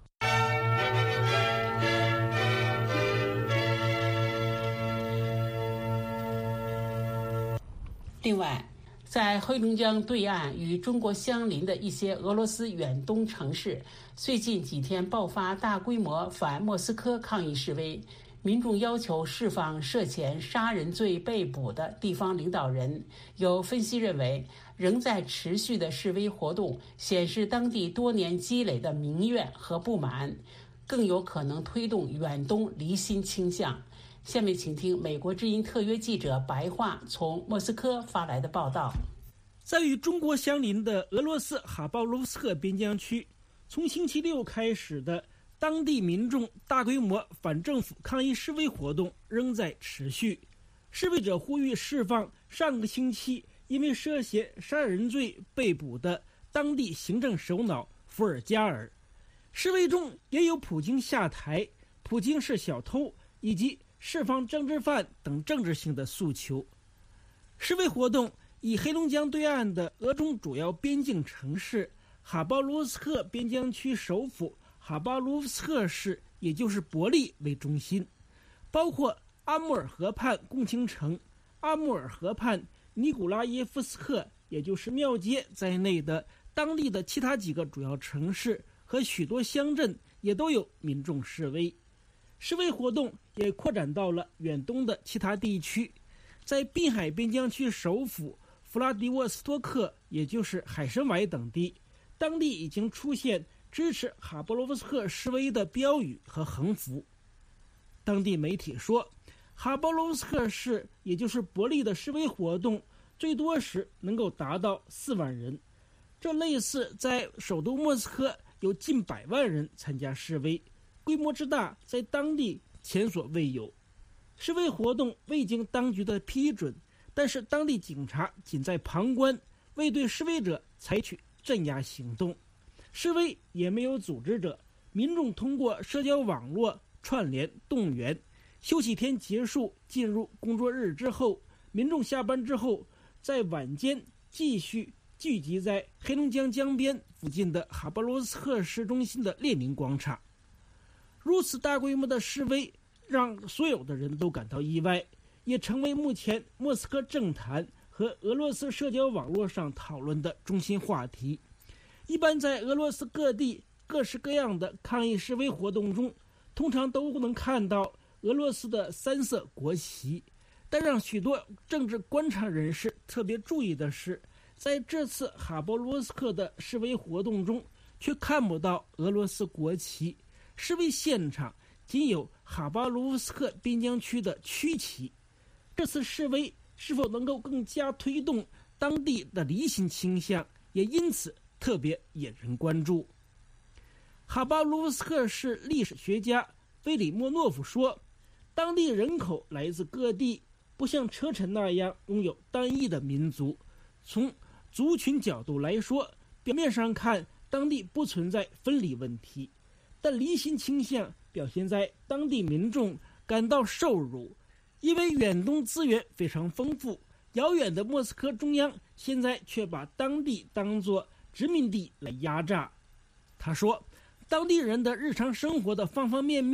另外，在黑龙江对岸与中国相邻的一些俄罗斯远东城市，最近几天爆发大规模反莫斯科抗议示威，民众要求释放涉嫌杀人罪被捕的地方领导人。有分析认为，仍在持续的示威活动显示当地多年积累的民怨和不满，更有可能推动远东离心倾向。下面请听美国之音特约记者白桦从莫斯科发来的报道。 在与中国相邻的俄罗斯哈巴罗夫斯克边疆区，从星期六开始的当地民众大规模反政府抗议示威活动仍在持续。示威者呼吁释放上个星期因为涉嫌杀人罪被捕的当地行政首脑伏尔加尔。示威中也有普京下台、普京是小偷以及释放政治犯等政治性的诉求。示威活动以黑龙江对岸的俄中主要边境城市哈巴罗斯克边疆区首府哈巴罗夫斯克市，也就是伯利为中心，包括阿穆尔河畔共青城、阿穆尔河畔尼古拉耶夫斯克，也就是庙街在内的当地的其他几个主要城市和许多乡镇也都有民众示威。示威活动也扩展到了远东的其他地区，在滨海边疆区首府弗拉迪沃斯托克，也就是海参崴等地，当地已经出现支持哈巴罗夫斯克示威的标语和横幅。当地媒体说，哈巴罗夫斯克市，也就是伯利的示威活动最多时能够达到4万人，这类似在首都莫斯科有近100万人参加示威，规模之大在当地前所未有。示威活动未经当局的批准，但是当地警察仅在旁观，未对示威者采取镇压行动。示威也没有组织者，民众通过社交网络串联动员。休息天结束，进入工作日之后，民众下班之后在晚间继续聚集在黑龙江江边附近的哈巴罗斯克市中心的列宁广场。如此大规模的示威让所有的人都感到意外，也成为目前莫斯科政坛和俄罗斯社交网络上讨论的中心话题。一般在俄罗斯各地各式各样的抗议示威活动中，通常都能看到俄罗斯的3色国旗，但让许多政治观察人士特别注意的是，在这次哈巴罗斯克的示威活动中却看不到俄罗斯国旗，示威现场仅有哈巴罗夫斯克边疆区的区旗。这次示威是否能够更加推动当地的离心倾向，也因此特别引人关注。哈巴罗夫斯克市历史学家菲里莫诺夫说，当地人口来自各地，不像车臣那样拥有单一的民族。从族群角度来说，表面上看当地不存在分离问题，但离心倾向表现在当地民众感到受辱，因为远东资源非常丰富，遥远的莫斯科中央现在却把当地当作殖民地来压榨。他说，当地人的日常生活的方方面面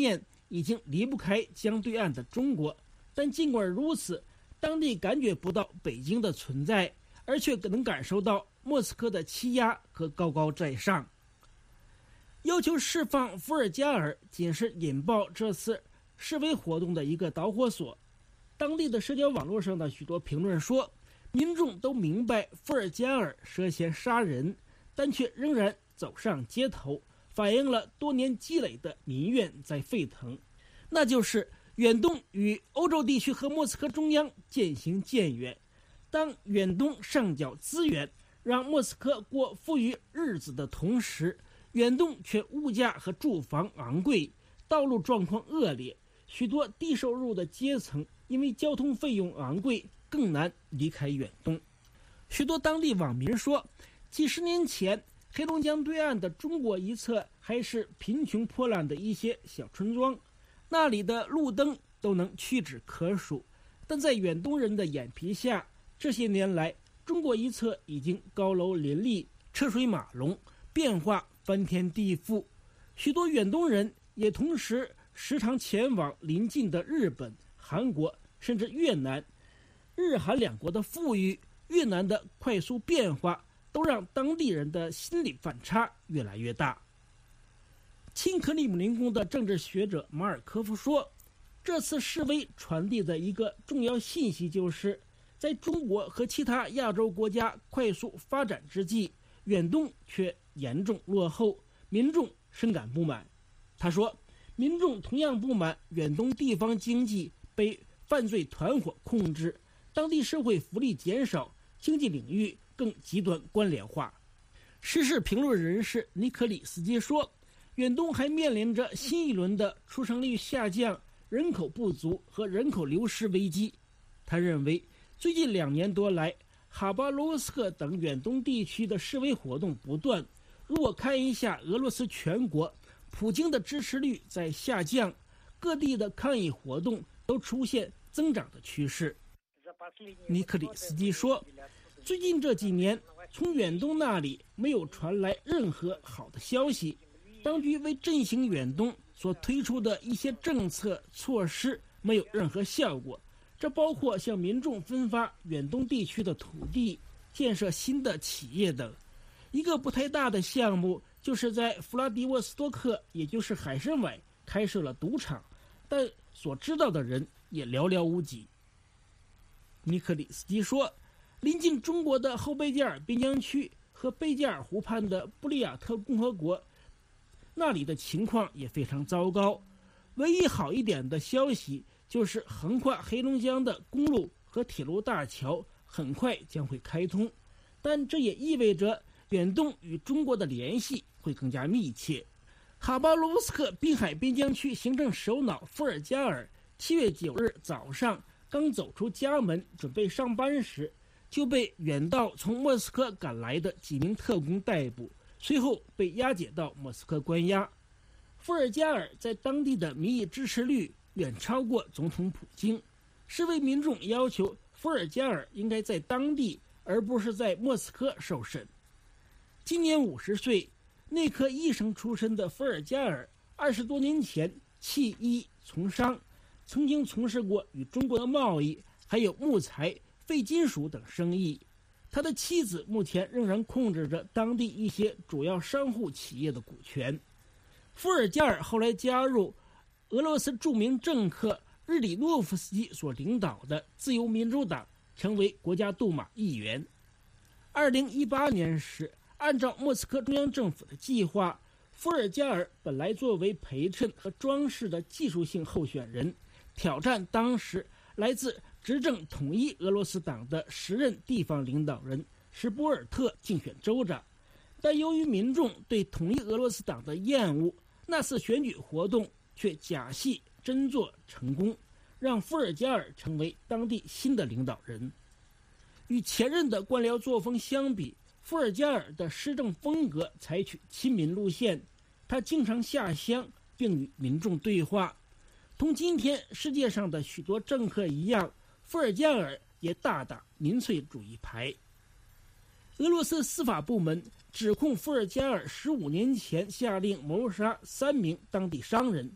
已经离不开江对岸的中国，但尽管如此，当地感觉不到北京的存在，而却能感受到莫斯科的欺压和高高在上。要求释放伏尔加尔仅是引爆这次示威活动的一个导火索。当地的社交网络上的许多评论说，民众都明白伏尔加尔涉嫌杀人，但却仍然走上街头，反映了多年积累的民怨在沸腾。那就是远东与欧洲地区和莫斯科中央渐行渐远。当远东上缴资源，让莫斯科过富裕日子的同时，远东却物价和住房昂贵，道路状况恶劣，许多低收入的阶层因为交通费用昂贵，更难离开远东。许多当地网民说，几十年前黑龙江对岸的中国一侧还是贫穷破烂的一些小村庄，那里的路灯都能屈指可数，但在远东人的眼皮下，这些年来中国一侧已经高楼林立，车水马龙，变化翻天地覆。许多远东人也同时时常前往邻近的日本、韩国甚至越南。日韩两国的富裕，越南的快速变化，都让当地人的心理反差越来越大。亲克里姆林宫的政治学者马尔科夫说，这次示威传递的一个重要信息就是，在中国和其他亚洲国家快速发展之际，远东却严重落后，民众深感不满。他说，民众同样不满远东地方经济被犯罪团伙控制，当地社会福利减少，经济领域更极端官僚化。时事评论人士尼科里斯基说，远东还面临着新一轮的出生率下降、人口不足和人口流失危机。他认为，最近2年多来，哈巴罗斯克等远东地区的示威活动不断。如果看一下俄罗斯全国，普京的支持率在下降，各地的抗议活动都出现增长的趋势。尼克里斯基说，最近这几年，从远东那里没有传来任何好的消息，当局为振兴远东所推出的一些政策措施没有任何效果，这包括向民众分发远东地区的土地、建设新的企业等。一个不太大的项目就是在弗拉迪沃斯托克，也就是海参崴开设了赌场，但所知道的人也寥寥无几。尼克里斯基说，临近中国的后贝加尔边疆区和贝加尔湖畔的布里亚特共和国，那里的情况也非常糟糕。唯一好一点的消息就是横跨黑龙江的公路和铁路大桥很快将会开通，但这也意味着远东与中国的联系会更加密切。哈巴罗夫斯克滨海边疆区行政首脑伏尔加尔7月9日早上刚走出家门准备上班时，就被远道从莫斯科赶来的几名特工逮捕，随后被押解到莫斯科关押。伏尔加尔在当地的民意支持率远超过总统普京，示威民众要求伏尔加尔应该在当地而不是在莫斯科受审。今年50岁，内科医生出身的伏尔加尔20多年前弃医从商，曾经从事过与中国的贸易，还有木材、废金属等生意。他的妻子目前仍然控制着当地一些主要商户企业的股权。伏尔加尔后来加入俄罗斯著名政客日里诺夫斯基所领导的自由民主党，成为国家杜马议员。2018年时，按照莫斯科中央政府的计划，伏尔加尔本来作为陪衬和装饰的技术性候选人，挑战当时来自执政统一俄罗斯党的时任地方领导人什波尔特竞选州长。但由于民众对统一俄罗斯党的厌恶，那次选举活动却假戏真做成功，让伏尔加尔成为当地新的领导人。与前任的官僚作风相比，伏尔加尔的施政风格采取亲民路线，他经常下乡并与民众对话。同今天世界上的许多政客一样，伏尔加尔也大打民粹主义牌。俄罗斯司法部门指控伏尔加尔15年前下令谋杀3名当地商人。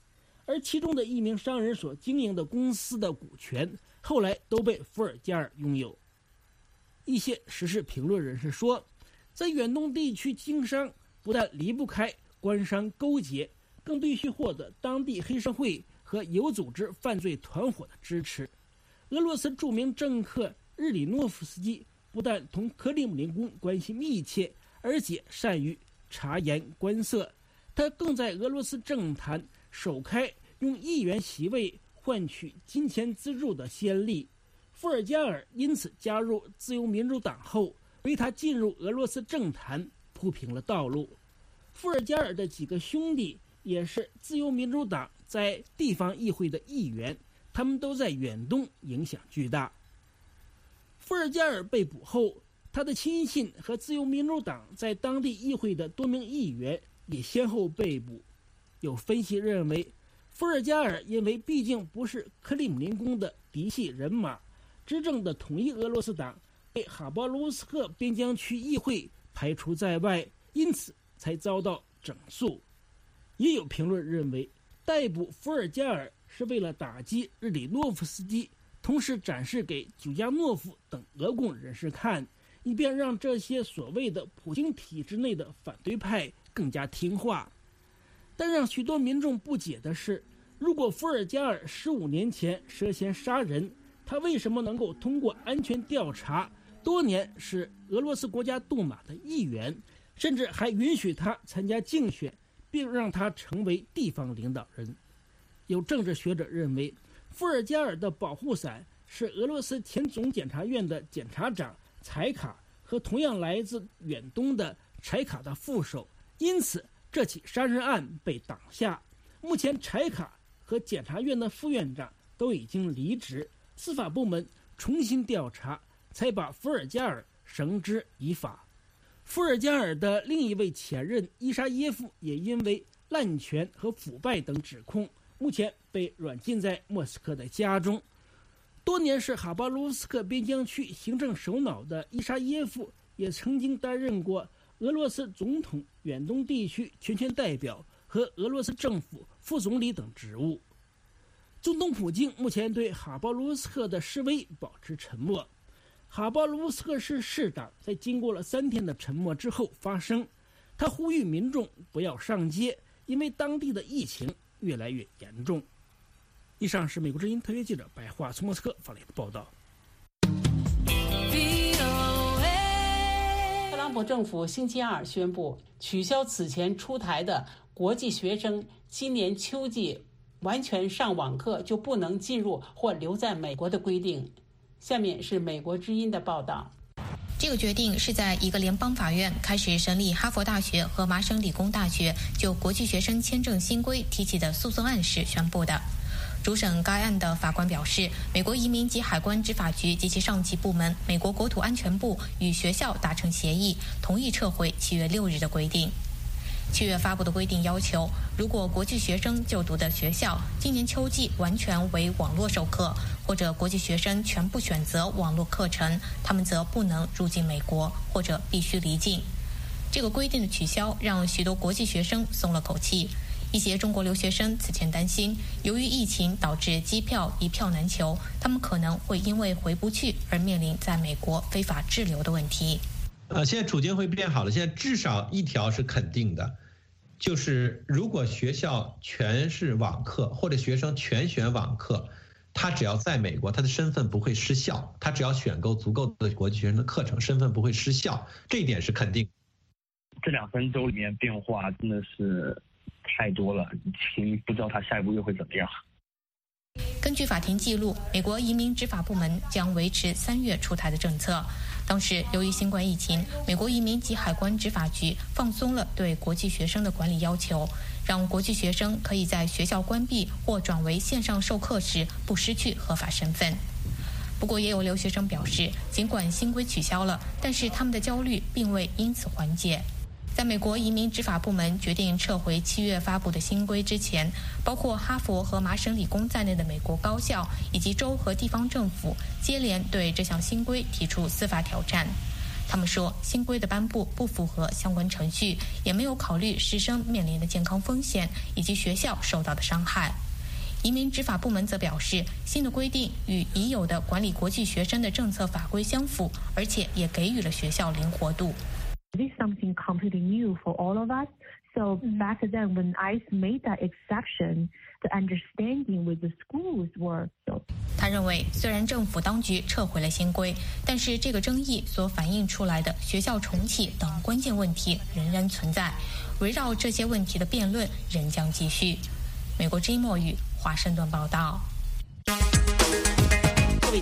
而其中的一名商人所经营的公司的股权后来都被伏尔加尔拥有。一些时事评论人士说，在远东地区经商不但离不开官商勾结，更必须获得当地黑社会和有组织犯罪团伙的支持。俄罗斯著名政客日里诺夫斯基不但同克里姆林宫关系密切，而且善于察言观色，他更在俄罗斯政坛首开用议员席位换取金钱资助的先例。伏尔加尔因此加入自由民主党后，为他进入俄罗斯政坛铺平了道路。伏尔加尔的几个兄弟也是自由民主党在地方议会的议员，他们都在远东影响巨大。伏尔加尔被捕后，他的亲信和自由民主党在当地议会的多名议员也先后被捕。有分析认为，伏尔加尔因为毕竟不是克里姆林宫的嫡系人马，执政的统一俄罗斯党被哈巴罗斯克边疆区议会排除在外，因此才遭到整肃。也有评论认为，逮捕伏尔加尔是为了打击日里诺夫斯基，同时展示给久加诺夫等俄共人士看，以便让这些所谓的普京体制内的反对派更加听话。但让许多民众不解的是，如果伏尔加尔15年前涉嫌杀人，他为什么能够通过安全调查，多年是俄罗斯国家杜马的议员，甚至还允许他参加竞选，并让他成为地方领导人？有政治学者认为，伏尔加尔的保护伞是俄罗斯前总检察院的检察长柴卡和同样来自远东的柴卡的副手，因此这起杀人案被挡下。目前柴卡和检察院的副院长都已经离职，司法部门重新调查，才把伏尔加尔绳之以法。伏尔加尔的另一位前任伊沙耶夫也因为滥权和腐败等指控，目前被软禁在莫斯科的家中。多年是哈巴罗斯克边疆区行政首脑的伊沙耶夫，也曾经担任过俄罗斯总统远东地区全权代表和俄罗斯政府副总理等职务。总统普京目前对哈巴罗斯克的示威保持沉默。哈巴罗斯克市市长在经过了3天的沉默之后发声，他呼吁民众不要上街，因为当地的疫情越来越严重。以上是美国之音特约记者白桦从莫斯科发来的报道。 特朗普政府星期二宣布取消此前出台的国际学生今年秋季完全上网课就不能进入或留在美国的规定。下面是美国之音的报道。 这个决定是在一个联邦法院开始审理哈佛大学和麻省理工大学就国际学生签证新规提起的诉讼案时宣布的。主审该案的法官表示，美国移民及海关执法局及其上级部门美国国土安全部与学校达成协议，同意撤回7月6日的规定。7月发布的规定要求，如果国际学生就读的学校今年秋季完全为网络授课，或者国际学生全部选择网络课程，他们则不能入境美国，或者必须离境。这个规定的取消让许多国际学生松了口气。一些中国留学生此前担心，由于疫情导致机票一票难求，他们可能会因为回不去而面临在美国非法滞留的问题。 现在处境会变好了，现在至少一条是肯定的，就是如果学校全是网课，或者学生全选网课，他只要在美国，他的身份不会失效，他只要选购足够的国际学生的课程，身份不会失效，这一点是肯定。 这2-3周里面变化真的是太多了，不知道他下一步又会怎么样。 根据法庭记录，美国移民执法部门将维持3月出台的政策。当时由于新冠疫情，美国移民及海关执法局放松了对国际学生的管理要求，让国际学生可以在学校关闭或转为线上授课时不失去合法身份。不过也有留学生表示，尽管新规取消了，但是他们的焦虑并未因此缓解。在美国移民执法部门决定撤回7月发布的新规之前，包括哈佛和麻省理工在内的美国高校以及州和地方政府接连对这项新规提出司法挑战。他们说，新规的颁布不符合相关程序，也没有考虑师生面临的健康风险以及学校受到的伤害。 移民执法部门则表示，新的规定与已有的管理国际学生的政策法规相符，而且也给予了学校灵活度。 This is something completely new for all of us. So back then, when ICE made that exception, the understanding with the schools were. 他认为，虽然政府当局撤回了新规，但是这个争议所反映出来的学校重启等关键问题仍然存在，围绕这些问题的辩论仍将继续。美国之音墨语华盛顿报道。